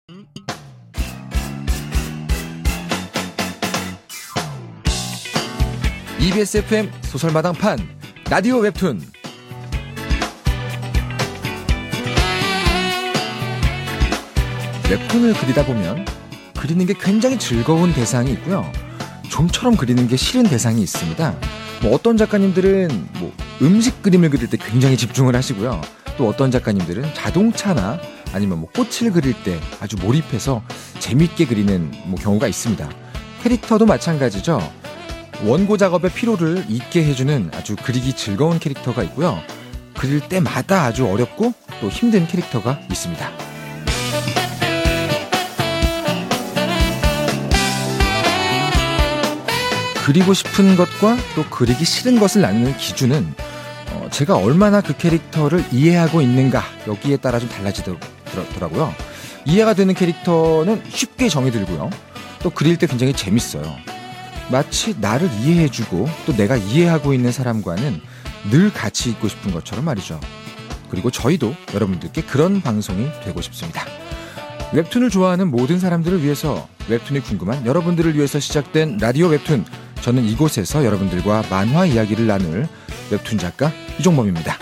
EBS FM 소설마당판 라디오 웹툰. 웹툰을 그리다 보면 그리는 게 굉장히 즐거운 대상이 있고요. 좀처럼 그리는 게 싫은 대상이 있습니다. 어떤 작가님들은 음식 그림을 그릴 때 굉장히 집중을 하시고요. 또 어떤 작가님들은 자동차나 아니면 꽃을 그릴 때 아주 몰입해서 재밌게 그리는 경우가 있습니다. 캐릭터도 마찬가지죠. 원고 작업의 피로를 잊게 해주는 아주 그리기 즐거운 캐릭터가 있고요. 그릴 때마다 아주 어렵고 또 힘든 캐릭터가 있습니다. 그리고 싶은 것과 또 그리기 싫은 것을 나누는 기준은 제가 얼마나 그 캐릭터를 이해하고 있는가 여기에 따라 좀 달라지더라고요. 이해가 되는 캐릭터는 쉽게 정이 들고요. 또 그릴 때 굉장히 재밌어요. 마치 나를 이해해주고 또 내가 이해하고 있는 사람과는 늘 같이 있고 싶은 것처럼 말이죠. 그리고 저희도 여러분들께 그런 방송이 되고 싶습니다. 웹툰을 좋아하는 모든 사람들을 위해서, 웹툰이 궁금한 여러분들을 위해서 시작된 라디오 웹툰. 저는 이곳에서 여러분들과 만화 이야기를 나눌 웹툰 작가 이종범입니다.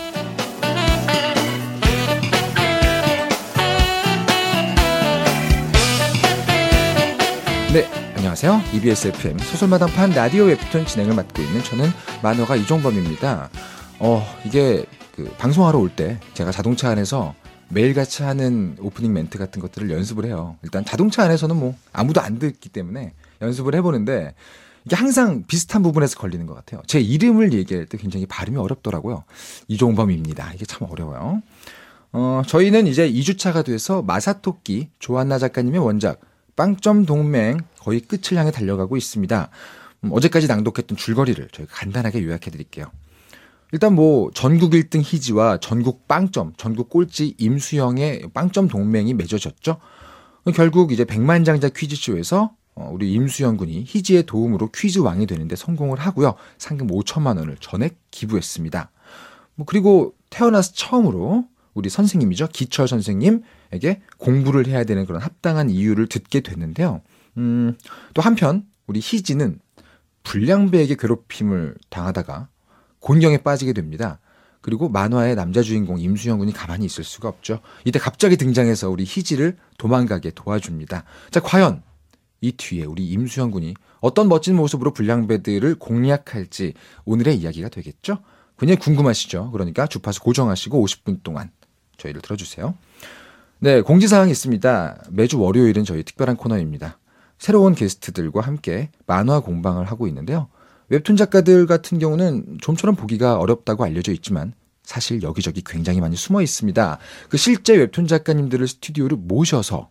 네, 안녕하세요. EBS FM 소설마당판 라디오 웹툰 진행을 맡고 있는 저는 만화가 이종범입니다. 이게 방송하러 올 때 제가 자동차 안에서 매일같이 하는 오프닝 멘트 같은 것들을 연습을 해요. 일단 자동차 안에서는 아무도 안 듣기 때문에 연습을 해보는데 이게 항상 비슷한 부분에서 걸리는 것 같아요. 제 이름을 얘기할 때 굉장히 발음이 어렵더라고요. 이종범입니다. 이게 참 어려워요. 저희는 이제 2주차가 돼서 마사토끼 조한나 작가님의 원작 빵점 동맹 거의 끝을 향해 달려가고 있습니다. 어제까지 낭독했던 줄거리를 저희가 간단하게 요약해 드릴게요. 일단 전국 1등 희지와 전국 빵점, 전국 꼴찌 임수영의 빵점 동맹이 맺어졌죠. 결국 이제 백만장자 퀴즈쇼에서 우리 임수영 군이 희지의 도움으로 퀴즈 왕이 되는데 성공을 하고요. 상금 5천만 원을 전액 기부했습니다. 그리고 태어나서 처음으로 우리 선생님이죠. 기철 선생님에게 공부를 해야 되는 그런 합당한 이유를 듣게 됐는데요. 또 한편 우리 희지는 불량배에게 괴롭힘을 당하다가 곤경에 빠지게 됩니다. 그리고 만화의 남자 주인공 임수영 군이 가만히 있을 수가 없죠. 이때 갑자기 등장해서 우리 희지를 도망가게 도와줍니다. 자, 과연 이 뒤에 우리 임수영 군이 어떤 멋진 모습으로 불량배들을 공략할지 오늘의 이야기가 되겠죠? 굉장히 궁금하시죠? 그러니까 주파수 고정하시고 50분 동안 저희를 들어주세요. 네, 공지사항이 있습니다. 매주 월요일은 저희 특별한 코너입니다. 새로운 게스트들과 함께 만화 공방을 하고 있는데요. 웹툰 작가들 같은 경우는 좀처럼 보기가 어렵다고 알려져 있지만 사실 여기저기 굉장히 많이 숨어 있습니다. 실제 웹툰 작가님들을 스튜디오를 모셔서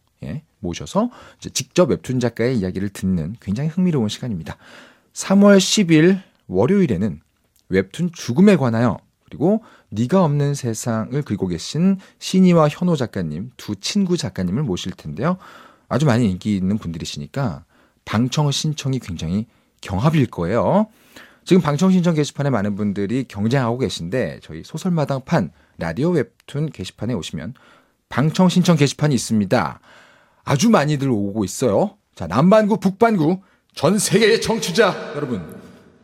직접 웹툰 작가의 이야기를 듣는 굉장히 흥미로운 시간입니다. 3월 10일 월요일에는 웹툰 죽음에 관하여 그리고 네가 없는 세상을 그리고 계신 신이와 현호 작가님 두 친구 작가님을 모실 텐데요. 아주 많이 인기 있는 분들이시니까 방청 신청이 굉장히 경합일 거예요. 지금 방청 신청 게시판에 많은 분들이 경쟁하고 계신데 저희 소설마당판 라디오 웹툰 게시판에 오시면 방청 신청 게시판이 있습니다. 아주 많이들 오고 있어요. 자, 남반구, 북반구, 전 세계의 청취자 여러분.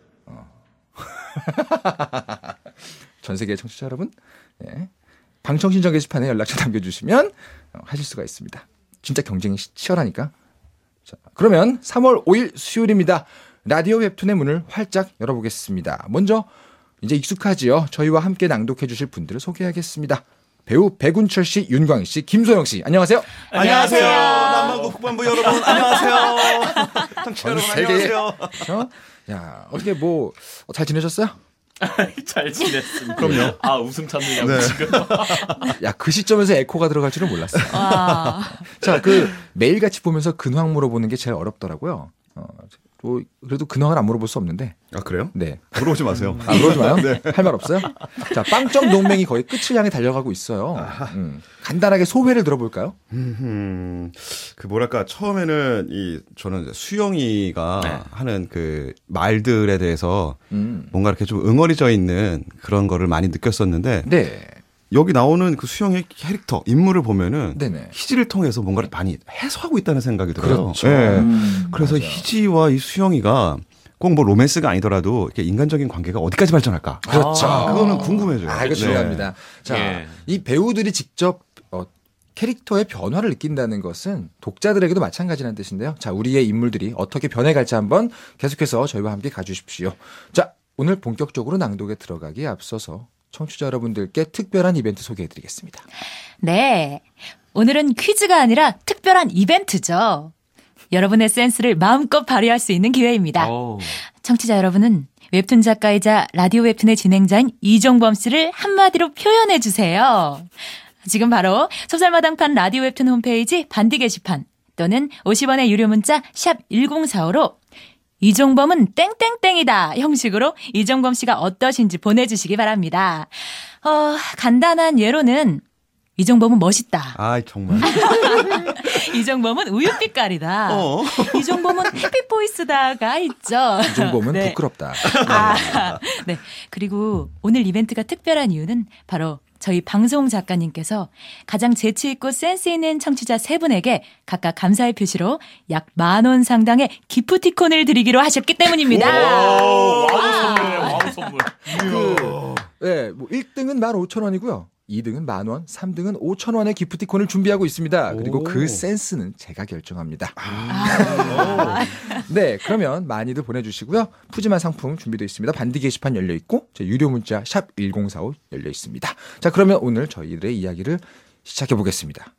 전 세계의 청취자 여러분. 네. 방청 신청 게시판에 연락처 남겨주시면 하실 수가 있습니다. 진짜 경쟁이 치열하니까. 자, 그러면 3월 5일 수요일입니다. 라디오 웹툰의 문을 활짝 열어보겠습니다. 먼저 이제 익숙하지요. 저희와 함께 낭독해 주실 분들을 소개하겠습니다. 배우 백운철 씨, 윤광희 씨, 김소영 씨, 안녕하세요. 안녕하세요. 남반구 북반구 여러분, 안녕하세요. 전 세계. 야, 어떻게 잘 지내셨어요? 잘 지냈습니다. 그럼요. 웃음 참느냐고 네. 지금. 야, 그 시점에서 에코가 들어갈 줄은 몰랐어요. 자, 매일같이 보면서 근황 물어보는 게 제일 어렵더라고요. 그래도 근황을 안 물어볼 수 없는데. 아, 그래요? 네. 물어보지 마세요. 물어보지 마요? 네. 할 말 없어요? 자, 빵점 동맹이 거의 끝을 향해 달려가고 있어요. 간단하게 소회를 들어볼까요? 처음에는 저는 수영이가 하는 말들에 대해서 뭔가 이렇게 좀 응어리져 있는 그런 거를 많이 느꼈었는데. 네. 여기 나오는 그 수영의 캐릭터, 인물을 보면은 네네. 희지를 통해서 뭔가를 많이 해소하고 있다는 생각이 들어요. 그렇죠. 네. 그래서 맞아요. 희지와 이 수영이가 꼭 뭐 로맨스가 아니더라도 이렇게 인간적인 관계가 어디까지 발전할까? 그렇죠. 그거는 궁금해져요. 이거 중요합니다. 자, 예. 이 배우들이 직접 캐릭터의 변화를 느낀다는 것은 독자들에게도 마찬가지라는 뜻인데요. 자, 우리의 인물들이 어떻게 변해갈지 한번 계속해서 저희와 함께 가주십시오. 자, 오늘 본격적으로 낭독에 들어가기에 앞서서 청취자 여러분들께 특별한 이벤트 소개해드리겠습니다. 네. 오늘은 퀴즈가 아니라 특별한 이벤트죠. 여러분의 센스를 마음껏 발휘할 수 있는 기회입니다. 청취자 여러분은 웹툰 작가이자 라디오 웹툰의 진행자인 이종범 씨를 한마디로 표현해 주세요. 지금 바로 소설마당판 라디오 웹툰 홈페이지 반디 게시판 또는 50원의 유료 문자 샵 1045로 이종범은 땡땡땡이다 형식으로 이종범 씨가 어떠신지 보내주시기 바랍니다. 간단한 예로는 이종범은 멋있다. 아, 정말. 이종범은 우유빛깔이다. 이종범은 해피보이스다가 있죠. 이종범은 네. 부끄럽다. 네. 그리고 오늘 이벤트가 특별한 이유는 바로 저희 방송 작가님께서 가장 재치있고 센스 있는 청취자 3분에게 각각 감사의 표시로 약 10,000원 상당의 기프티콘을 드리기로 하셨기 때문입니다. 와우 선물. 네, 뭐 1등은 15,000원이고요. 2등은 10,000원, 3등은 5,000원의 기프티콘을 준비하고 있습니다. 그리고 그 센스는 제가 결정합니다. 네, 그러면 많이들 보내주시고요. 푸짐한 상품 준비되어 있습니다. 반디 게시판 열려있고 유료 문자 샵 1045 열려있습니다. 자, 그러면 오늘 저희들의 이야기를 시작해보겠습니다.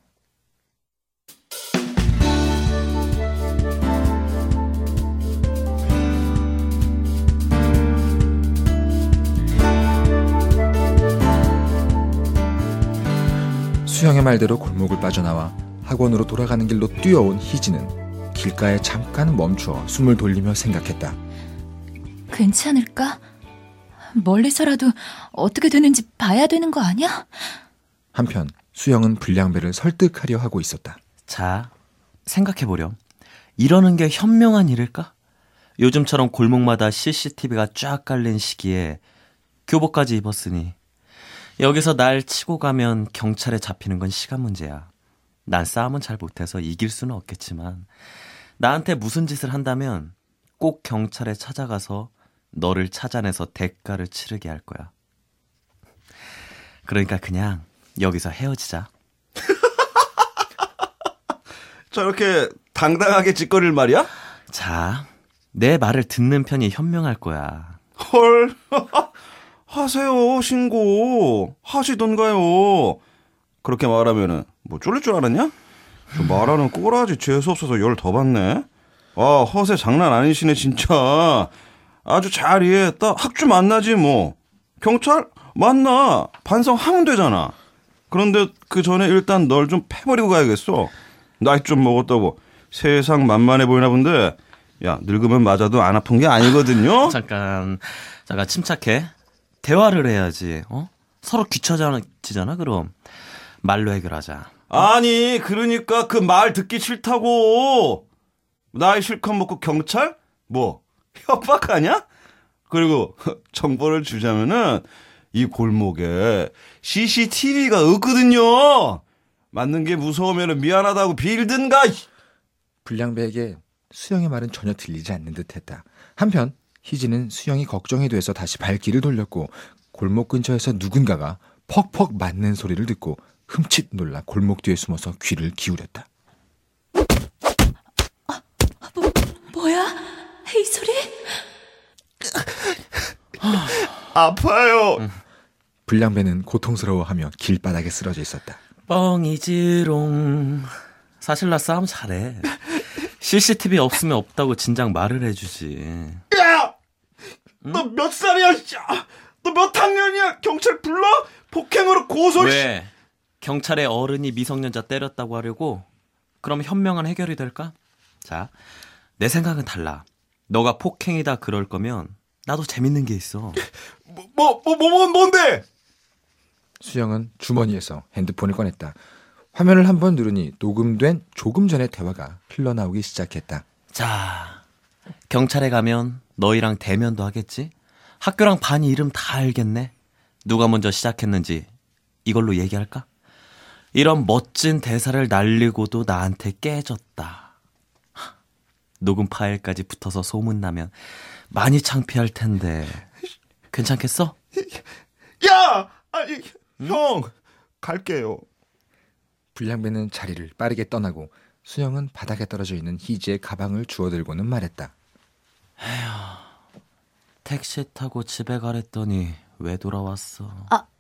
수영의 말대로 골목을 빠져나와 학원으로 돌아가는 길로 뛰어온 희지는 길가에 잠깐 멈추어 숨을 돌리며 생각했다. 괜찮을까? 멀리서라도 어떻게 되는지 봐야 되는 거 아니야? 한편 수영은 불량배를 설득하려 하고 있었다. 자, 생각해보렴. 이러는 게 현명한 일일까? 요즘처럼 골목마다 CCTV가 쫙 깔린 시기에 교복까지 입었으니 여기서 날 치고 가면 경찰에 잡히는 건 시간 문제야. 난 싸움은 잘 못해서 이길 수는 없겠지만 나한테 무슨 짓을 한다면 꼭 경찰에 찾아가서 너를 찾아내서 대가를 치르게 할 거야. 그러니까 그냥 여기서 헤어지자. 저렇게 당당하게 짓거릴 말이야? 자, 내 말을 듣는 편이 현명할 거야. 헐. 하세요, 신고. 하시던가요. 그렇게 말하면은 뭐 쫄릴 줄 알았냐? 저 말하는 꼬라지 재수없어서 열 더 받네. 아, 허세 장난 아니시네 진짜. 아주 잘 이해했다. 학주 만나지 뭐. 경찰 만나. 반성하면 되잖아. 그런데 그 전에 일단 널 좀 패버리고 가야겠어. 나이 좀 먹었다고 세상 만만해 보이나 본데. 야, 늙으면 맞아도 안 아픈 게 아니거든요. 잠깐 침착해. 대화를 해야지. 서로 귀찮아지잖아. 그럼 말로 해결하자. 아니, 그러니까 그 말 듣기 싫다고. 나이 실컷 먹고 경찰? 뭐 협박하냐? 그리고 정보를 주자면은 이 골목에 CCTV가 없거든요. 맞는 게 무서우면 미안하다고 빌든가. 불량배에게 수영의 말은 전혀 들리지 않는 듯했다. 한편 희지는 수영이 걱정이 돼서 다시 발길을 돌렸고 골목 근처에서 누군가가 퍽퍽 맞는 소리를 듣고 흠칫 놀라 골목 뒤에 숨어서 귀를 기울였다. 뭐야? 이 소리? 아파요. 불량배는 고통스러워하며 길바닥에 쓰러져 있었다. 뻥이지롱. 사실 나 싸움 잘해. CCTV 없으면 없다고 진작 말을 해주지. 야! 너 몇 살이야? 너 몇 학년이야? 경찰 불러? 폭행으로 고소를. 왜? 경찰의 어른이 미성년자 때렸다고 하려고? 그럼 현명한 해결이 될까? 자, 내 생각은 달라. 너가 폭행이다 그럴 거면 나도 재밌는 게 있어. 뭔데? 수영은 주머니에서 핸드폰을 꺼냈다. 화면을 한번 누르니 녹음된 조금 전의 대화가 흘러나오기 시작했다. 자, 경찰에 가면 너희랑 대면도 하겠지? 학교랑 반 이름 다 알겠네? 누가 먼저 시작했는지 이걸로 얘기할까? 이런 멋진 대사를 날리고도 나한테 깨졌다. 녹음 파일까지 붙어서 소문나면 많이 창피할 텐데 괜찮겠어? 야! 아니, 형! 갈게요. 불량배는 자리를 빠르게 떠나고 수영은 바닥에 떨어져 있는 희지의 가방을 주워들고는 말했다. 택시 타고 집에 가랬더니 왜 돌아왔어?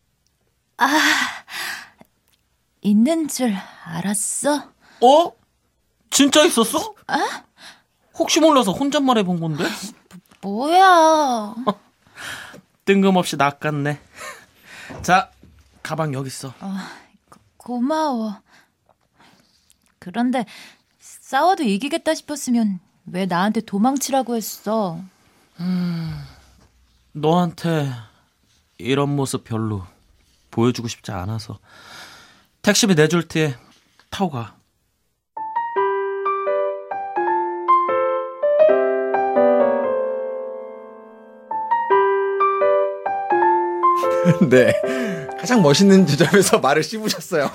있는 줄 알았어? 어? 진짜 있었어? 혹시 몰라서 혼잣말 해본 건데? 뭐야? 뜬금없이 낚았네. 자, 가방 여기 있어. 고마워. 그런데 싸워도 이기겠다 싶었으면 왜 나한테 도망치라고 했어? 너한테 이런 모습 별로 보여주고 싶지 않아서. 택시비 내줄 테에 타고 가. 네. 가장 멋있는 지점에서 말을 씹으셨어요.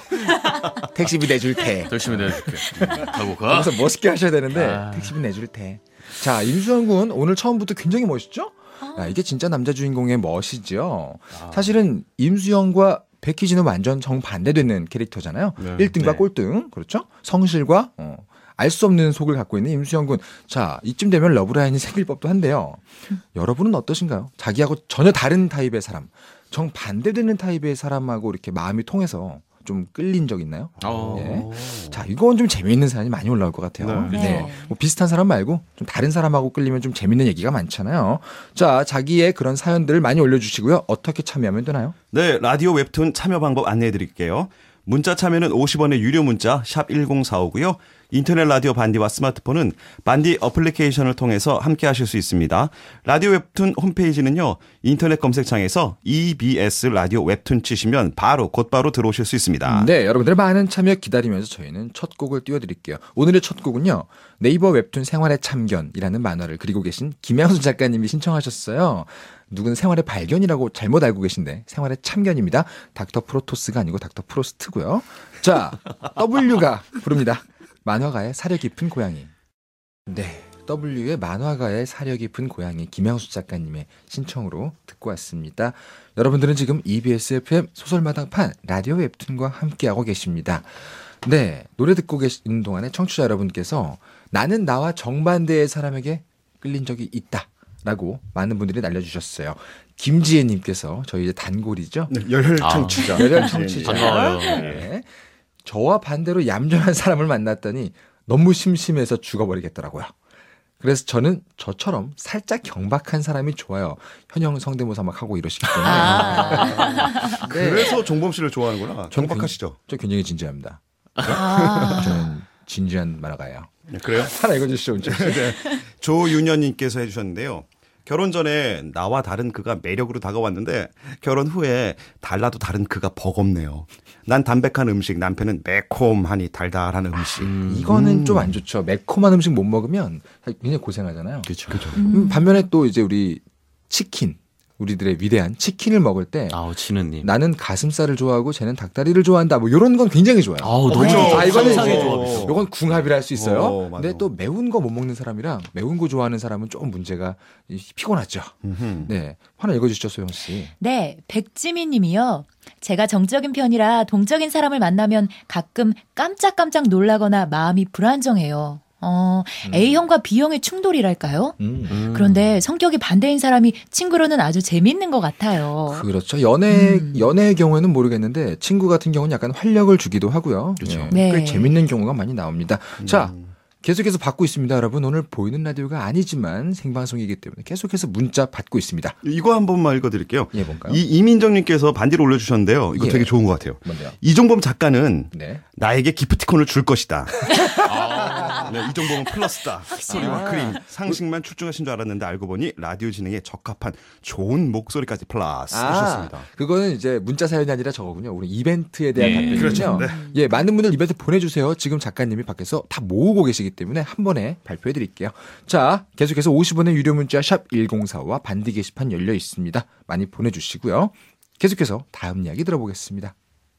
택시비 내줄 테. 열심히 내줄게. 타고 가. 거기서 멋있게 하셔야 되는데 택시비 내줄 테. 자, 임수영 군 오늘 처음부터 굉장히 멋있죠? 야, 이게 진짜 남자 주인공의 멋이죠. 사실은 임수영과 백희진은 완전 정반대되는 캐릭터잖아요. 네. 1등과 네. 꼴등. 그렇죠? 성실과 알 수 없는 속을 갖고 있는 임수영 군. 자, 이쯤 되면 러브라인이 생길 법도 한데요. 여러분은 어떠신가요? 자기하고 전혀 다른 타입의 사람, 정반대되는 타입의 사람하고 이렇게 마음이 통해서 좀 끌린 적 있나요? 예. 자, 이건 좀 재미있는 사연이 많이 올라올 것 같아요. 네. 네. 뭐 비슷한 사람 말고 좀 다른 사람하고 끌리면 좀 재밌는 얘기가 많잖아요. 자, 자기의 그런 사연들을 많이 올려주시고요. 어떻게 참여하면 되나요? 네, 라디오 웹툰 참여 방법 안내해 드릴게요. 문자 참여는 50원의 유료 문자 샵 1045고요. 인터넷 라디오 반디와 스마트폰은 반디 어플리케이션을 통해서 함께 하실 수 있습니다. 라디오 웹툰 홈페이지는요. 인터넷 검색창에서 EBS 라디오 웹툰 치시면 곧바로 들어오실 수 있습니다. 네, 여러분들의 많은 참여 기다리면서 저희는 첫 곡을 띄워드릴게요. 오늘의 첫 곡은요. 네이버 웹툰 생활의 참견이라는 만화를 그리고 계신 김양수 작가님이 신청하셨어요. 누군 생활의 발견이라고 잘못 알고 계신데 생활의 참견입니다. 닥터 프로토스가 아니고 닥터 프로스트고요. 자, W가 부릅니다. 만화가의 사려 깊은 고양이. 네, W의 만화가의 사려 깊은 고양이 김양수 작가님의 신청으로 듣고 왔습니다. 여러분들은 지금 EBS FM 소설마당판 라디오 웹툰과 함께하고 계십니다. 네, 노래 듣고 계시는 동안에 청취자 여러분께서 나는 나와 정반대의 사람에게 끌린 적이 있다 라고 많은 분들이 날려주셨어요. 김지혜님께서 저희 이제 단골이죠. 네, 열혈 청취자. 열혈 청취자. 반가워요. 네. 저와 반대로 얌전한 사람을 만났더니 너무 심심해서 죽어버리겠더라고요. 그래서 저는 저처럼 살짝 경박한 사람이 좋아요. 현영 성대모사 막 하고 이러시기 때문에. 그래서 종범 씨를 좋아하는구나. 경박하시죠? 저 굉장히 진지합니다. 저는 진지한 만화가예요. 네, 그래요? 하나 읽어주시죠, 은채 씨. 네. 조윤현님께서 해주셨는데요. 결혼 전에 나와 다른 그가 매력으로 다가왔는데 결혼 후에 달라도 다른 그가 버겁네요. 난 담백한 음식, 남편은 매콤하니 달달한 음식. 이거는 좀 안 좋죠. 매콤한 음식 못 먹으면 굉장히 고생하잖아요. 그렇죠. 반면에 또 이제 우리 치킨, 우리들의 위대한 치킨을 먹을 때 아우, 진우님. 나는 가슴살을 좋아하고 쟤는 닭다리를 좋아한다. 뭐 이런 건 굉장히 좋아요. 아우, 너무 그렇죠. 좋아. 이거는 상상의 이제 조합이죠. 이건 궁합이라 할 수 있어요. 맞아. 근데 또 매운 거 못 먹는 사람이랑 매운 거 좋아하는 사람은 조금 문제가 피곤하죠. 네, 하나 읽어주시죠, 소영 씨. 네, 백지미 님이요. 제가 정적인 편이라 동적인 사람을 만나면 가끔 깜짝깜짝 놀라거나 마음이 불안정해요. A형과 B형의 충돌이랄까요? 그런데 성격이 반대인 사람이 친구로는 아주 재밌는 것 같아요. 그렇죠. 연애의 경우에는 모르겠는데 친구 같은 경우는 약간 활력을 주기도 하고요. 그렇죠. 네. 꽤 네. 재밌는 경우가 많이 나옵니다. 자, 계속해서 받고 있습니다, 여러분. 오늘 보이는 라디오가 아니지만 생방송이기 때문에 계속해서 문자 받고 있습니다. 이거 한 번만 읽어드릴게요. 예, 뭔가요? 이민정님께서 반디를 올려주셨는데요. 이거 예. 되게 좋은 것 같아요. 뭔데요? 이종범 작가는 네. 나에게 기프티콘을 줄 것이다. 네, 이종범은 플러스다. 스토리와 그림, 상식만 출중하신 줄 알았는데 알고 보니 라디오 진행에 적합한 좋은 목소리까지 플러스 하셨습니다. 그거는 이제 문자 사연이 아니라 저거군요. 우리 이벤트에 대한 네. 답변이군요. 그렇죠. 네. 예, 많은 분들 이벤트 보내주세요. 지금 작가님이 밖에서 다 모으고 계시기 때문에 한 번에 발표해 드릴게요. 자, 계속해서 50원의 유료 문자 샵 1045와 반디 게시판 열려 있습니다. 많이 보내주시고요. 계속해서 다음 이야기 들어보겠습니다.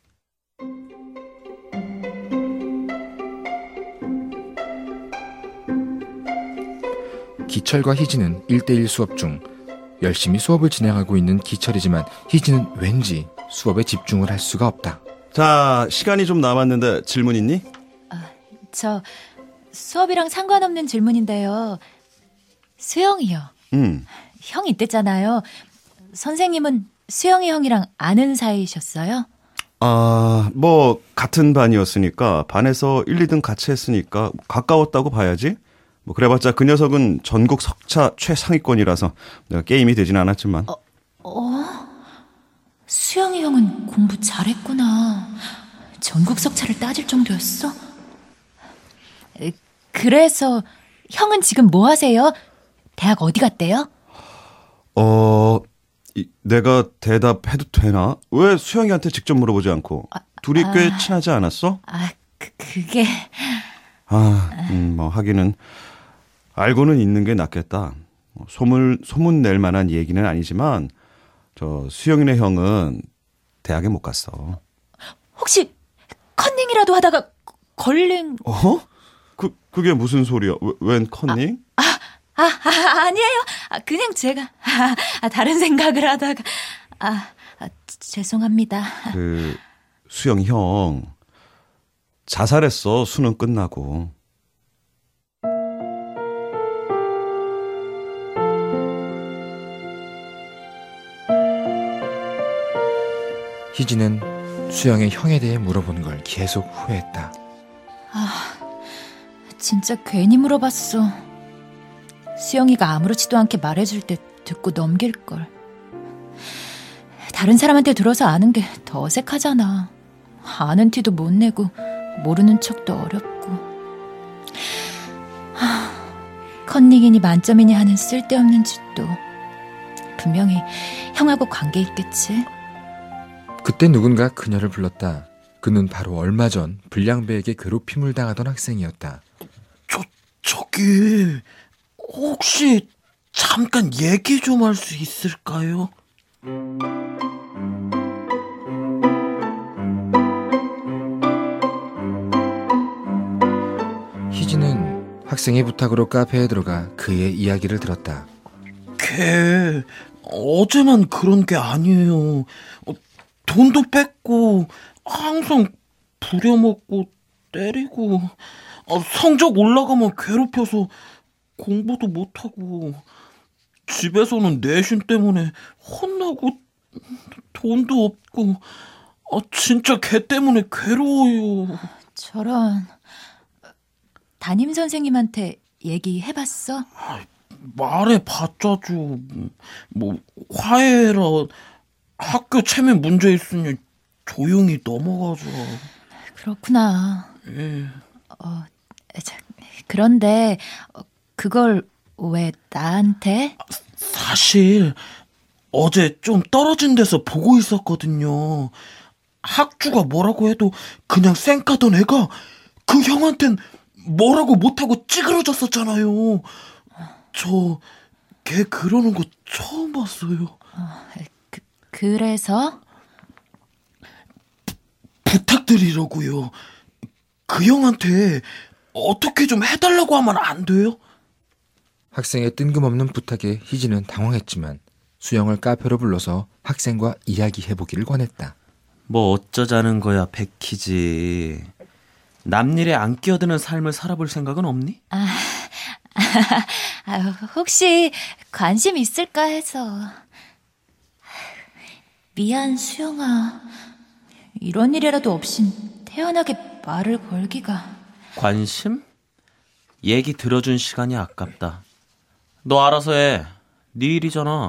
기철과 희진은 1대1 수업 중 열심히 수업을 진행하고 있는 기철이지만 희진은 왠지 수업에 집중을 할 수가 없다. 자, 시간이 좀 남았는데 질문 있니? 저 수업이랑 상관없는 질문인데요. 수영이요. 형 있댔잖아요. 선생님은 수영이 형이랑 아는 사이셨어요? 뭐 같은 반이었으니까 반에서 1, 2등 같이 했으니까 가까웠다고 봐야지. 뭐 그래봤자 그 녀석은 전국 석차 최상위권이라서 내가 게임이 되진 않았지만. 수영이 형은 공부 잘했구나. 전국 석차를 따질 정도였어? 그래서 형은 지금 뭐 하세요? 대학 어디 갔대요? 내가 대답해도 되나? 왜 수영이한테 직접 물어보지 않고? 둘이 꽤 친하지 않았어? 그게... 뭐 하기는 알고는 있는 게 낫겠다. 소문 낼 만한 얘기는 아니지만 저 수영이네 형은 대학에 못 갔어. 혹시 컨닝이라도 하다가 걸린... 그게 무슨 소리야? 웬 컨닝? 아니에요. 그냥 제가 다른 생각을 하다가 죄송합니다. 그 수영 형 자살했어. 수능 끝나고. 희진은 수영의 형에 대해 물어본 걸 계속 후회했다. 진짜 괜히 물어봤어. 수영이가 아무렇지도 않게 말해줄 때 듣고 넘길걸. 다른 사람한테 들어서 아는 게 더 어색하잖아. 아는 티도 못 내고 모르는 척도 어렵고. 컨닝이니 만점이니 하는 쓸데없는 짓도 분명히 형하고 관계 있겠지. 그때 누군가 그녀를 불렀다. 그는 바로 얼마 전 불량배에게 괴롭힘을 당하던 학생이었다. 저기 혹시 잠깐 얘기 좀 할 수 있을까요? 희진은 학생의 부탁으로 카페에 들어가 그의 이야기를 들었다. 걔 어제만 그런 게 아니에요. 돈도 뺏고 항상 부려먹고 때리고 성적 올라가면 괴롭혀서 공부도 못하고 집에서는 내신 때문에 혼나고 돈도 없고 진짜 걔 때문에 괴로워요. 저런. 담임 선생님한테 얘기해봤어? 말해봤자죠. 뭐 화해라, 학교 체면 문제 있으니 조용히 넘어가죠. 그렇구나. 예. 그런데 그걸 왜 나한테? 사실 어제 좀 떨어진 데서 보고 있었거든요. 학주가 뭐라고 해도 그냥 쌩까던 애가 그 형한텐 뭐라고 못하고 찌그러졌었잖아요. 저 걔 그러는 거 처음 봤어요. 그래서? 부탁드리려고요. 그 형한테 어떻게 좀 해달라고 하면 안 돼요? 학생의 뜬금없는 부탁에 희진은 당황했지만 수영을 카페로 불러서 학생과 이야기해보기를 권했다. 뭐 어쩌자는 거야, 백희지. 남일에 안 끼어드는 삶을 살아볼 생각은 없니? 혹시 관심 있을까 해서. 미안, 수영아. 이런 일이라도 없인 태연하게 말을 걸기가. 관심? 얘기 들어준 시간이 아깝다. 너 알아서 해. 네 일이잖아.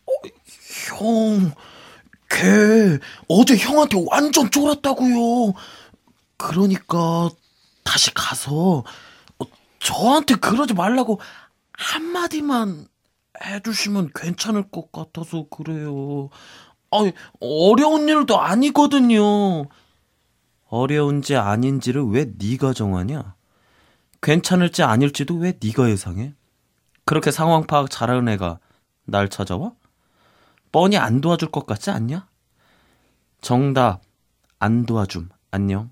형, 걔 어제 형한테 완전 쫄았다고요. 그러니까 다시 가서 저한테 그러지 말라고 한마디만 해주시면 괜찮을 것 같아서 그래요. 어려운 일도 아니거든요. 어려운지 아닌지를 왜 네가 정하냐? 괜찮을지 아닐지도 왜 네가 예상해? 그렇게 상황 파악 잘하는 애가 날 찾아와? 뻔히 안 도와줄 것 같지 않냐? 정답, 안 도와줌. 안녕.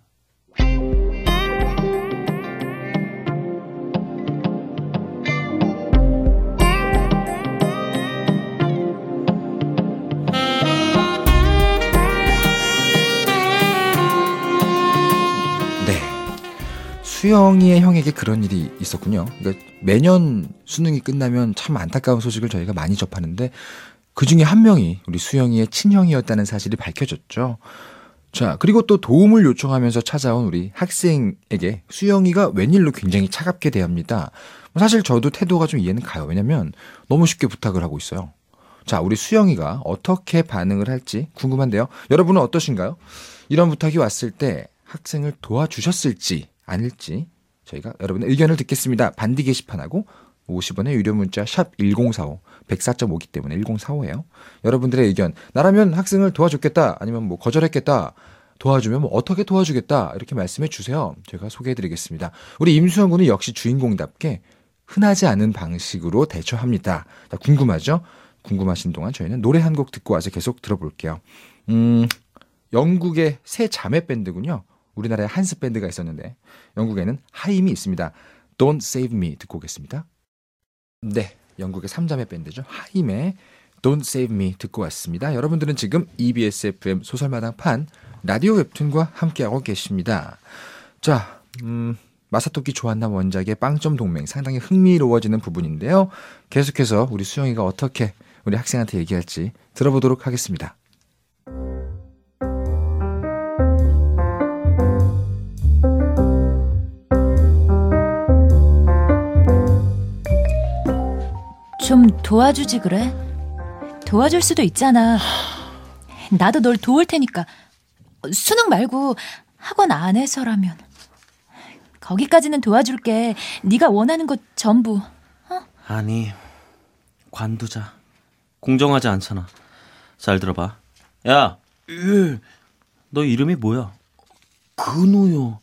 수영이의 형에게 그런 일이 있었군요. 그러니까 매년 수능이 끝나면 참 안타까운 소식을 저희가 많이 접하는데 그중에 한 명이 우리 수영이의 친형이었다는 사실이 밝혀졌죠. 자, 그리고 또 도움을 요청하면서 찾아온 우리 학생에게 수영이가 웬일로 굉장히 차갑게 대합니다. 사실 저도 태도가 좀 이해는 가요. 왜냐면 너무 쉽게 부탁을 하고 있어요. 자, 우리 수영이가 어떻게 반응을 할지 궁금한데요. 여러분은 어떠신가요? 이런 부탁이 왔을 때 학생을 도와주셨을지 아닐지 저희가 여러분의 의견을 듣겠습니다. 반디 게시판하고 50원의 유료 문자 샵 1045, 104.5기 때문에 1045예요. 여러분들의 의견, 나라면 학생을 도와줬겠다, 아니면 뭐 거절했겠다, 도와주면 뭐 어떻게 도와주겠다, 이렇게 말씀해 주세요. 제가 소개해드리겠습니다. 우리 임수영 군은 역시 주인공답게 흔하지 않은 방식으로 대처합니다. 자, 궁금하죠? 궁금하신 동안 저희는 노래 한 곡 듣고 와서 계속 들어볼게요. 영국의 새 자매 밴드군요. 우리나라에 한스 밴드가 있었는데 영국에는 하임이 있습니다. Don't Save Me 듣고 오겠습니다. 네, 영국의 3자매 밴드죠. 하임의 Don't Save Me 듣고 왔습니다. 여러분들은 지금 EBS FM 소설마당판 라디오 웹툰과 함께하고 계십니다. 자, 마사토키 조한남 원작의 빵점 동맹 상당히 흥미로워지는 부분인데요. 계속해서 우리 수영이가 어떻게 우리 학생한테 얘기할지 들어보도록 하겠습니다. 좀 도와주지 그래? 도와줄 수도 있잖아. 나도 널 도울 테니까. 수능 말고 학원 안에서라면. 거기까지는 도와줄게. 네가 원하는 것 전부. 아니, 관두자. 공정하지 않잖아. 잘 들어봐. 야, 너 이름이 뭐야? 근우요.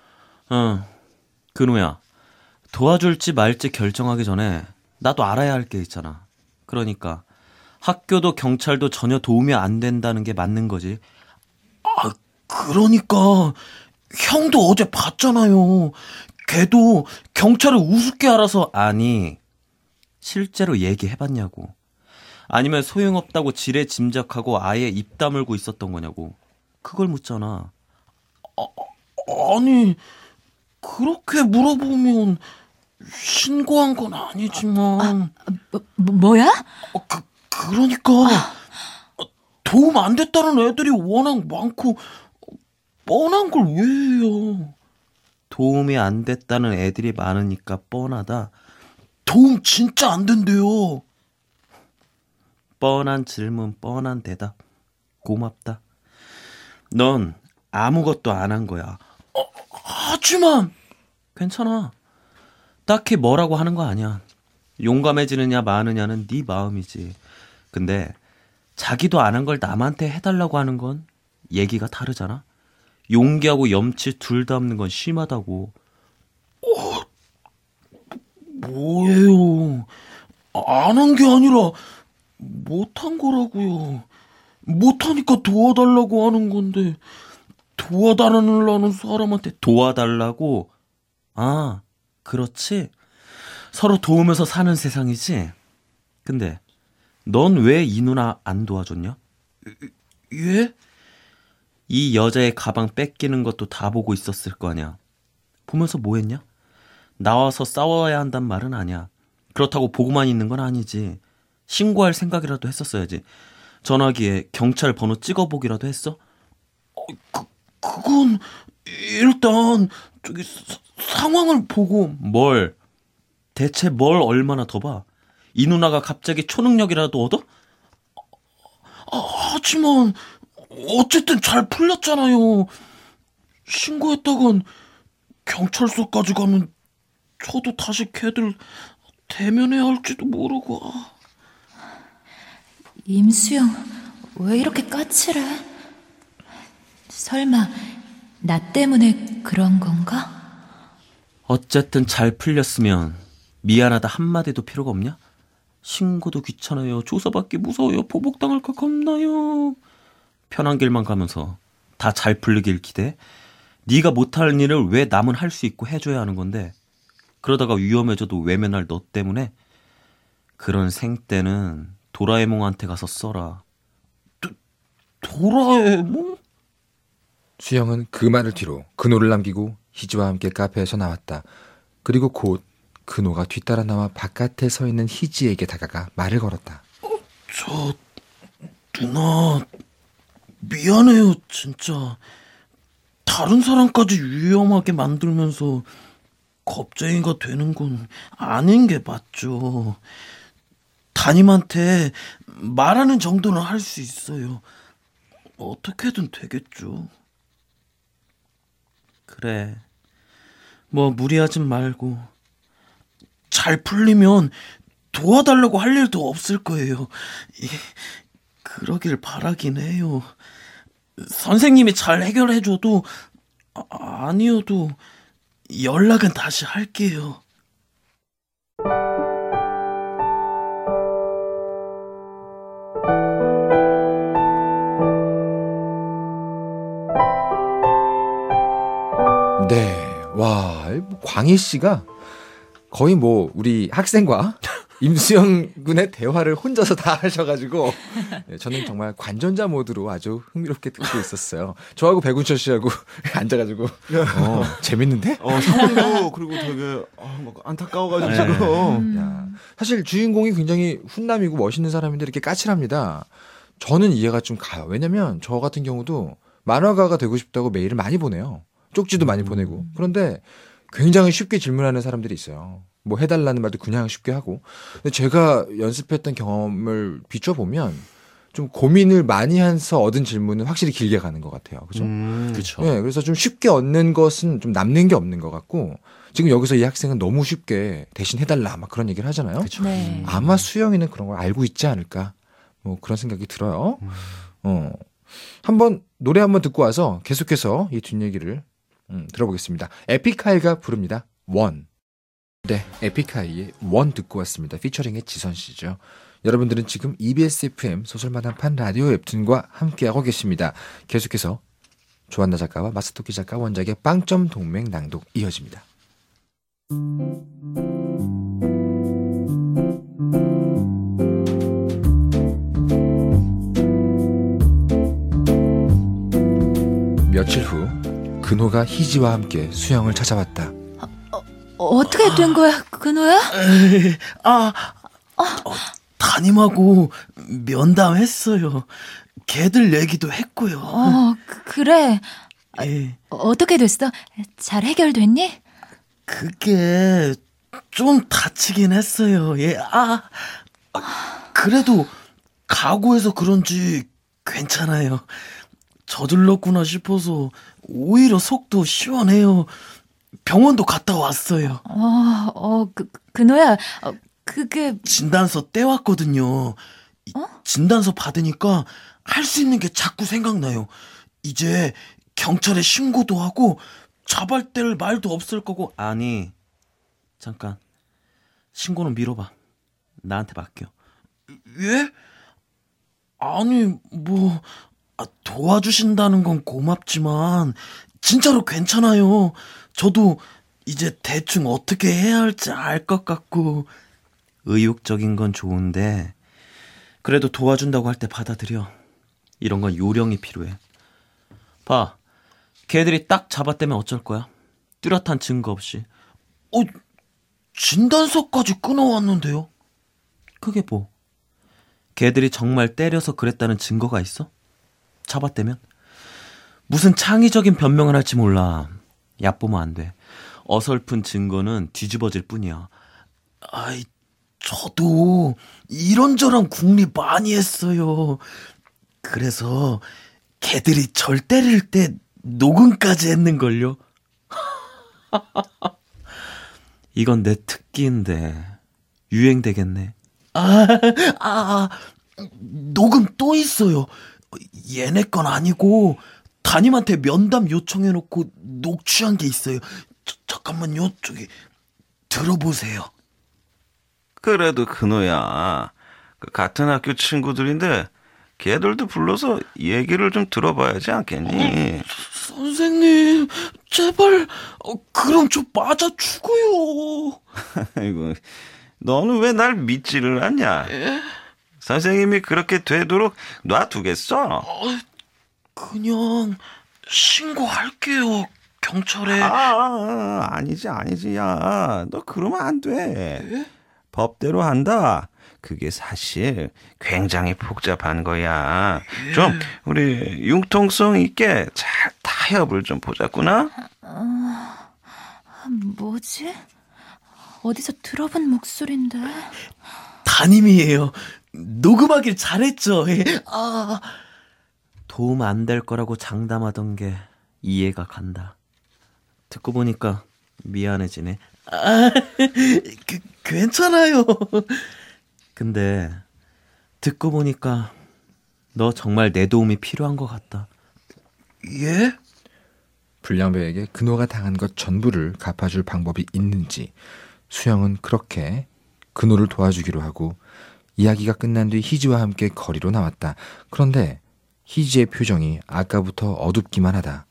근우야. 도와줄지 말지 결정하기 전에 나도 알아야 할 게 있잖아. 그러니까 학교도 경찰도 전혀 도움이 안 된다는 게 맞는 거지. 아, 그러니까 형도 어제 봤잖아요. 걔도 경찰을 우습게 알아서. 아니, 실제로 얘기해봤냐고. 아니면 소용없다고 지레 짐작하고 아예 입 다물고 있었던 거냐고. 그걸 묻잖아. 아니, 그렇게 물어보면 신고한 건 아니지만. 뭐야? 그러니까 도움 안 됐다는 애들이 워낙 많고 뻔한 걸 왜 해요? 도움이 안 됐다는 애들이 많으니까 뻔하다. 도움 진짜 안 된대요. 뻔한 질문, 뻔한 대답. 고맙다. 넌 아무것도 안 한 거야. 하지만 괜찮아. 딱히 뭐라고 하는 거 아니야. 용감해지느냐 마느냐는 네 마음이지. 근데 자기도 안 한 걸 남한테 해달라고 하는 건 얘기가 다르잖아. 용기하고 염치 둘 다 없는 건 심하다고. 뭐예요? 안 한 게 아니라 못한 거라고요. 못하니까 도와달라고 하는 건데 도와달라는 사람한테 도와달라고? 아, 그렇지. 서로 도우면서 사는 세상이지. 근데 넌 왜 이 누나 안 도와줬냐? 예? 이 여자의 가방 뺏기는 것도 다 보고 있었을 거 아니야. 보면서 뭐 했냐? 나와서 싸워야 한단 말은 아니야. 그렇다고 보고만 있는 건 아니지. 신고할 생각이라도 했었어야지. 전화기에 경찰 번호 찍어보기라도 했어? 그건 일단 저기 상황을 보고. 뭘? 대체 뭘 얼마나 더 봐? 이 누나가 갑자기 초능력이라도 얻어? 하지만 어쨌든 잘 풀렸잖아요. 신고했다간 경찰서까지 가면 저도 다시 걔들 대면해야 할지도 모르고. 임수영, 왜 이렇게 까칠해? 설마 나 때문에 그런 건가? 어쨌든 잘 풀렸으면 미안하다 한마디도 필요가 없냐? 신고도 귀찮아요. 조사받기 무서워요. 보복당할까 겁나요. 편한 길만 가면서 다 잘 풀리길 기대. 네가 못할 일을 왜 남은 할 수 있고 해줘야 하는 건데, 그러다가 위험해져도 외면할 너 때문에. 그런 생때는 도라에몽한테 가서 써라. 도라에몽? 수영은 그 말을 뒤로 근호를 남기고 희지와 함께 카페에서 나왔다. 그리고 곧 근호가 뒤따라 나와 바깥에 서 있는 희지에게 다가가 말을 걸었다. 저 누나 미안해요 진짜. 다른 사람까지 위험하게 만들면서 겁쟁이가 되는 건 아닌 게 맞죠. 담임한테 말하는 정도는 할 수 있어요. 어떻게든 되겠죠. 그래. 뭐 무리하진 말고. 잘 풀리면 도와달라고 할 일도 없을 거예요. 그러길 바라긴 해요. 선생님이 잘 해결해줘도 아니어도 연락은 다시 할게요. 네, 와, 광희 씨가 거의 뭐 우리 학생과 임수영 군의 대화를 혼자서 다 하셔가지고 저는 정말 관전자 모드로 아주 흥미롭게 듣고 있었어요. 저하고 백운철 씨하고 앉아가지고 재밌는데? 상황도 그리고 되게 막 안타까워가지고 야, 사실 주인공이 굉장히 훈남이고 멋있는 사람인데 이렇게 까칠합니다. 저는 이해가 좀 가요. 왜냐면 저 같은 경우도 만화가가 되고 싶다고 메일을 많이 보내요. 쪽지도 많이 보내고. 그런데 굉장히 쉽게 질문하는 사람들이 있어요. 뭐 해달라는 말도 그냥 쉽게 하고. 근데 제가 연습했던 경험을 비춰보면 좀 고민을 많이 해서 얻은 질문은 확실히 길게 가는 것 같아요. 그죠? 그렇죠. 네, 그래서 좀 쉽게 얻는 것은 좀 남는 게 없는 것 같고, 지금 여기서 이 학생은 너무 쉽게 대신 해달라 막 그런 얘기를 하잖아요. 그렇죠. 네. 아마 수영이는 그런 걸 알고 있지 않을까. 뭐 그런 생각이 들어요. 한번 노래 한번 듣고 와서 계속해서 이 뒷얘기를 들어보겠습니다. 에픽하이가 부릅니다. 원. 네, 에픽하이의 원 듣고 왔습니다. 피처링의 지선 씨죠. 여러분들은 지금 EBS FM 소설마당판 라디오 웹툰과 함께하고 계십니다. 계속해서 조한나 작가와 마사토키 작가 원작의 빵점 동맹 낭독 이어집니다. 며칠 후 근호가 희지와 함께 수영을 찾아왔다. 어떻게 된 거야, 근호야? 담임하고 면담했어요. 걔들 얘기도 했고요. 그래. 예. 어떻게 됐어? 잘 해결됐니? 그게 좀 다치긴 했어요. 예. 그래도 각오해서 그런지 괜찮아요. 저질렀구나 싶어서 오히려 속도 시원해요. 병원도 갔다 왔어요. 근호야, 그게 진단서 떼왔거든요. 진단서 받으니까 할 수 있는 게 자꾸 생각나요. 이제 경찰에 신고도 하고 자발될 말도 없을 거고. 아니, 잠깐. 신고는 미뤄봐. 나한테 맡겨. 예? 아니 뭐 도와주신다는 건 고맙지만 진짜로 괜찮아요. 저도 이제 대충 어떻게 해야 할지 알 것 같고. 의욕적인 건 좋은데 그래도 도와준다고 할 때 받아들여. 이런 건 요령이 필요해. 봐, 걔들이 딱 잡아떼면 어쩔 거야? 뚜렷한 증거 없이. 진단서까지 끊어왔는데요. 그게 뭐? 걔들이 정말 때려서 그랬다는 증거가 있어? 잡아떼면? 무슨 창의적인 변명을 할지 몰라. 얕보면 안 돼. 어설픈 증거는 뒤집어질 뿐이야. 저도 이런저런 궁리 많이 했어요. 그래서 걔들이 절 때릴 때 녹음까지 했는걸요. 이건 내 특기인데 유행되겠네. 녹음 또 있어요. 얘네 건 아니고 담임한테 면담 요청해놓고 녹취한 게 있어요. 잠깐만요. 저기 들어보세요. 그래도 근호야, 같은 학교 친구들인데 걔들도 불러서 얘기를 좀 들어봐야지 않겠니? 선생님, 제발 그럼 저 맞아 죽어요. 아이고, 너는 왜 날 믿지를 않냐? 선생님이 그렇게 되도록 놔두겠어? 그냥 신고할게요. 경찰에. 아니지. 야, 너 그러면 안 돼. 법대로 한다. 그게 사실 굉장히 복잡한 거야. 좀 우리 융통성 있게 잘 타협을 좀 보자꾸나. 뭐지? 어디서 들어본 목소리인데? 담임이에요. 녹음하길 잘했죠. 도움 안 될 거라고 장담하던 게 이해가 간다. 듣고 보니까 미안해지네. 괜찮아요. 근데 듣고 보니까 너 정말 내 도움이 필요한 것 같다. 예? 불량배에게 근호가 당한 것 전부를 갚아줄 방법이 있는지 수영은 그렇게 근호를 도와주기로 하고 이야기가 끝난 뒤 희지와 함께 거리로 나왔다. 그런데 희지의 표정이 아까부터 어둡기만 하다.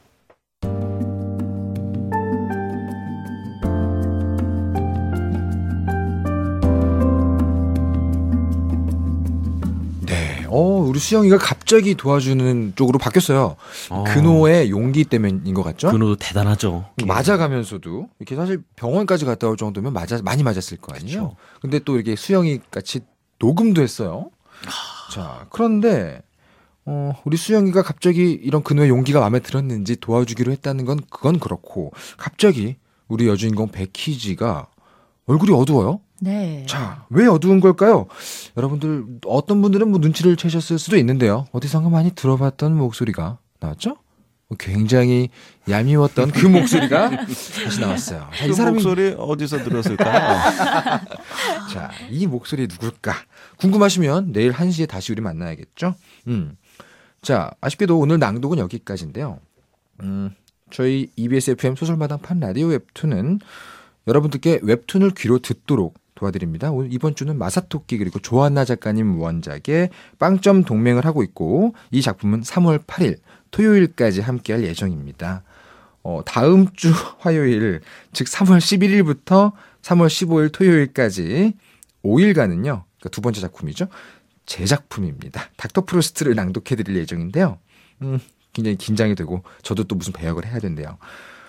우리 수영이가 갑자기 도와주는 쪽으로 바뀌었어요. 근호의 용기 때문인 것 같죠? 근호도 대단하죠. 맞아가면서도 이렇게 사실 병원까지 갔다 올 정도면 많이 맞았을 거 아니에요. 그쵸. 근데 또 이렇게 수영이 같이 녹음도 했어요. 자, 그런데 우리 수영이가 갑자기 이런 근호의 용기가 마음에 들었는지 도와주기로 했다는 건 그건 그렇고 갑자기 우리 여주인공 백희지가 얼굴이 어두워요. 네. 자, 왜 어두운 걸까요? 여러분들 어떤 분들은 뭐 눈치를 채셨을 수도 있는데요. 어디선가 많이 들어봤던 목소리가 나왔죠? 굉장히 얄미웠던 그 목소리가 다시 나왔어요. 자, 그 이 사람이 목소리 어디서 들었을까요? 자, 이 목소리 누굴까? 궁금하시면 내일 1시에 다시 우리 만나야겠죠? 자, 아쉽게도 오늘 낭독은 여기까지인데요. 저희 EBS FM 소설마당판 라디오 웹툰은 여러분들께 웹툰을 귀로 듣도록 도와드립니다. 오늘 이번 주는 마사토끼 그리고 조한나 작가님 원작의 빵점 동맹을 하고 있고 이 작품은 3월 8일 토요일까지 함께할 예정입니다. 다음 주 화요일 즉 3월 11일부터 3월 15일 토요일까지 5일간은요. 그러니까 두 번째 작품이죠. 제 작품입니다. 닥터 프로스트를 낭독해드릴 예정인데요. 굉장히 긴장이 되고 저도 또 무슨 배역을 해야 된대요.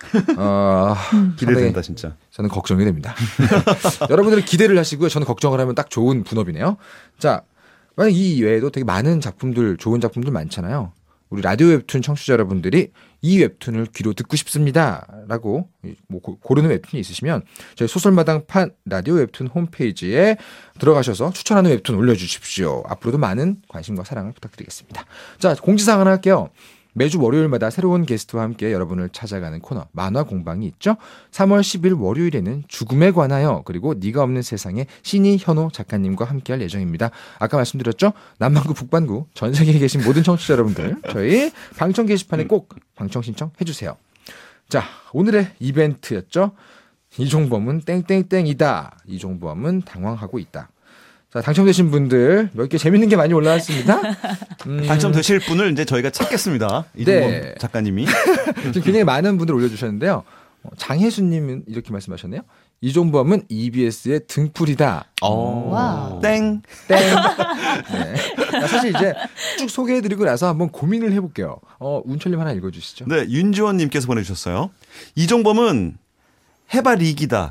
기대된다 진짜. 저는 걱정이 됩니다. 여러분들은 기대를 하시고요. 저는 걱정을 하면 딱 좋은 분업이네요. 자, 만약 이 외에도 되게 많은 작품들, 좋은 작품들 많잖아요. 우리 라디오 웹툰 청취자 여러분들이 이 웹툰을 귀로 듣고 싶습니다. 라고 뭐 고르는 웹툰이 있으시면 저희 소설마당판 라디오 웹툰 홈페이지에 들어가셔서 추천하는 웹툰 올려주십시오. 앞으로도 많은 관심과 사랑을 부탁드리겠습니다. 자, 공지사항 하나 할게요. 매주 월요일마다 새로운 게스트와 함께 여러분을 찾아가는 코너 만화 공방이 있죠. 3월 10일 월요일에는 죽음에 관하여 그리고 네가 없는 세상에 신이 현호 작가님과 함께할 예정입니다. 아까 말씀드렸죠. 남반구 북반구 전 세계에 계신 모든 청취자 여러분들 저희 방청 게시판에 꼭 방청 신청해 주세요. 자, 오늘의 이벤트였죠. 이종범은 땡땡땡이다. 이종범은 당황하고 있다. 자, 당첨되신 분들 몇 개 재밌는 게 많이 올라왔습니다. 당첨되실 분을 이제 저희가 찾겠습니다. 이종범 작가님이. 지금 굉장히 많은 분들 올려주셨는데요. 장혜수님은 이렇게 말씀하셨네요. 이종범은 EBS의 등불이다. 땡. 네. 사실 이제 쭉 소개해드리고 나서 한번 고민을 해볼게요. 운철님 하나 읽어주시죠. 네, 윤지원님께서 보내주셨어요. 이종범은 해바리기다.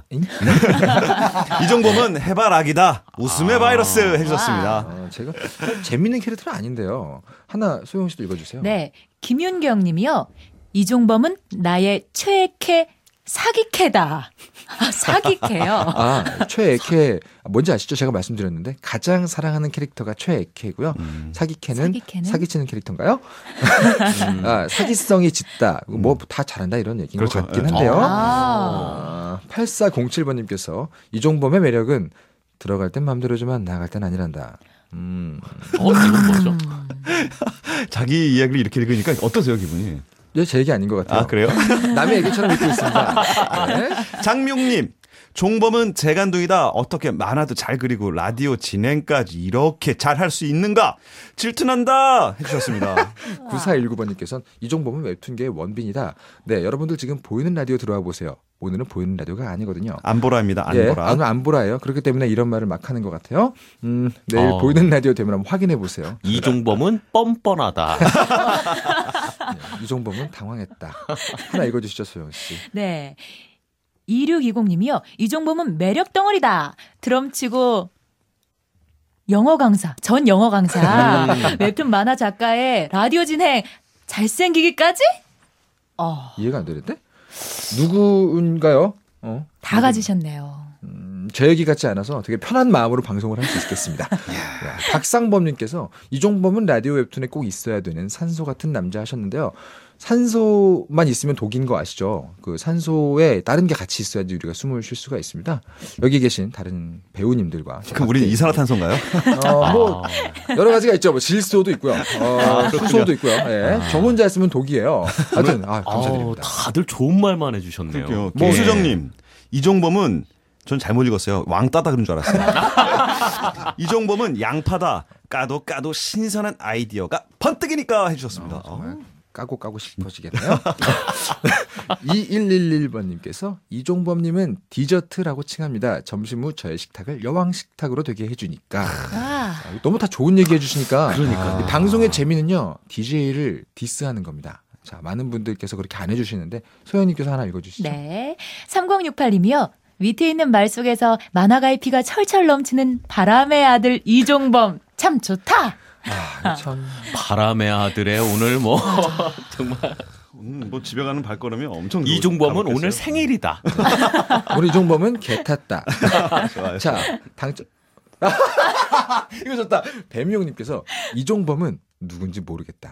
이종범은 해바라기다. 웃음의 바이러스 해주셨습니다. 제가 재밌는 캐릭터는 아닌데요. 하나 소영 씨도 읽어주세요. 네, 김윤경 님이요. 이종범은 나의 최애캐 사기캐다. 사기캐요. 최애캐 뭔지 아시죠? 제가 말씀드렸는데 가장 사랑하는 캐릭터가 최애캐고요. 사기캐는 사기치는 캐릭터인가요? 사기성이 짙다. 뭐 다 잘한다 이런 얘기인 그렇죠. 것 같긴 한데요. 8407번님께서 이종범의 매력은 들어갈 땐 맘대로 지만 나갈 땐 아니란다. 이건 뭐죠? 자기 이야기를 이렇게 읽으니까 어떠세요 기분이? 제 얘기 아닌 것 같아요. 그래요? 남의 얘기처럼 읽고 있습니다. 네. 장명님, 종범은 재간둥이다. 어떻게 만화도 잘 그리고 라디오 진행까지 이렇게 잘 할 수 있는가? 질투난다 해주셨습니다. 9419번님께서는 이종범은 웹툰계의 원빈이다. 네, 여러분들 지금 보이는 라디오 들어와 보세요. 오늘은 보이는 라디오가 아니거든요. 안보라입니다. 예, 안보라. 오늘 안보라예요. 그렇기 때문에 이런 말을 막 하는 것 같아요. 내일 보이는 라디오 되면 한번 확인해 보세요. 이종범은 뻔뻔하다. 네, 이종범은 당황했다. 하나 읽어주시죠, 소영 씨. 네. 2620님이요. 이종범은 매력 덩어리다. 드럼 치고 영어 강사, 전 영어 강사. 웹툰 만화 작가의 라디오 진행 잘생기기까지? 이해가 안 되는데? 누구인가요? 다 가지셨네요. 제 얘기 같지 않아서 되게 편한 마음으로 방송을 할 수 있겠습니다. 네, 박상범님께서 이종범은 라디오 웹툰에 꼭 있어야 되는 산소 같은 남자 하셨는데요. 산소만 있으면 독인 거 아시죠? 그 산소에 다른 게 같이 있어야지 우리가 숨을 쉴 수가 있습니다. 여기 계신 다른 배우님들과 그럼 우리는 이산화탄소인가요? 뭐 여러 가지가 있죠. 뭐 질소도 있고요. 수소도 있고요. 예. 저 혼자 있으면 독이에요. 하여튼 감사드립니다. 다들 좋은 말만 해주셨네요. 그렇게요. 김수정님, 이종범은 전 잘못 읽었어요. 왕따다 그런 줄 알았어요. 이종범은 양파다. 까도 신선한 아이디어가 번뜩이니까 해주셨습니다. 정말 까고 싶어지겠네요. 2111번님께서 이종범님은 디저트라고 칭합니다. 점심 후 저의 식탁을 여왕 식탁으로 되게 해주니까. 너무 다 좋은 얘기 해주시니까. 그러니까. 방송의 재미는요. DJ를 디스하는 겁니다. 자, 많은 분들께서 그렇게 안 해주시는데 소연님께서 하나 읽어주시죠. 네. 3068님이요. 밑에 있는 말 속에서 만화가의 피가 철철 넘치는 바람의 아들 이종범. 참 좋다. 참. 바람의 아들의 오늘 뭐 정말 뭐 집에 가는 발걸음이 엄청 이종범은 가볍겠어요. 오늘 생일이다. 우리 이종범은 개 탔다. 좋아요. 자, 당첨. 이거 좋다. 배미용님께서 이종범은 누군지 모르겠다.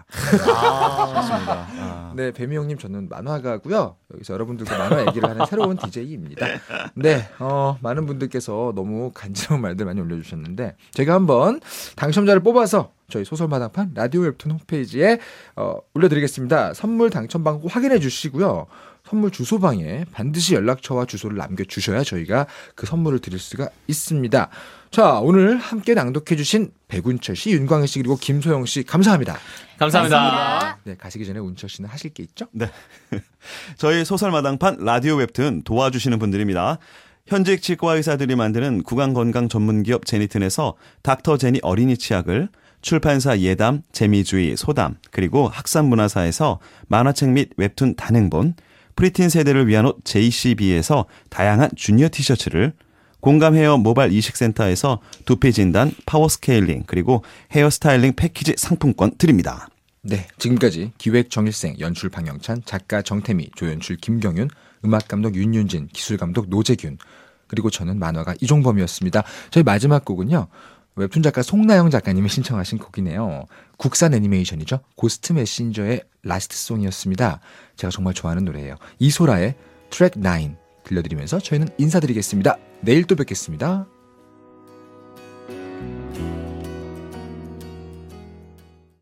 좋습니다. 네, 배미용님 저는 만화가고요. 여기서 여러분들과 만화 얘기를 하는 새로운 DJ입니다. 네, 많은 분들께서 너무 간지러운 말들 많이 올려주셨는데 제가 한번 당첨자를 뽑아서 저희 소설마당판 라디오 웹툰 홈페이지에 올려드리겠습니다. 선물 당첨 방법 확인해 주시고요. 선물 주소방에 반드시 연락처와 주소를 남겨주셔야 저희가 그 선물을 드릴 수가 있습니다. 자, 오늘 함께 낭독해 주신 백운철 씨, 윤광희 씨 그리고 김소영 씨 감사합니다. 감사합니다. 네, 가시기 전에 운철 씨는 하실 게 있죠? 네. 저희 소설마당판 라디오 웹툰 도와주시는 분들입니다. 현직 치과 의사들이 만드는 구강건강 전문기업 제니튼에서 닥터 제니 어린이 치약을, 출판사 예담, 재미주의, 소담, 그리고 학산문화사에서 만화책 및 웹툰 단행본, 프리틴 세대를 위한 옷 JCB에서 다양한 주니어 티셔츠를, 공감 헤어 모바일 이식센터에서 두피 진단, 파워 스케일링, 그리고 헤어 스타일링 패키지 상품권 드립니다. 네, 지금까지 기획 정일생, 연출 방영찬, 작가 정태미, 조연출 김경윤, 음악감독 윤윤진, 기술감독 노재균, 그리고 저는 만화가 이종범이었습니다. 저희 마지막 곡은요. 웹툰 작가 송나영 작가님이 신청하신 곡이네요. 국산 애니메이션이죠. 고스트 메신저의 라스트 송이었습니다. 제가 정말 좋아하는 노래예요. 이소라의 트랙 9 들려드리면서 저희는 인사드리겠습니다. 내일 또 뵙겠습니다.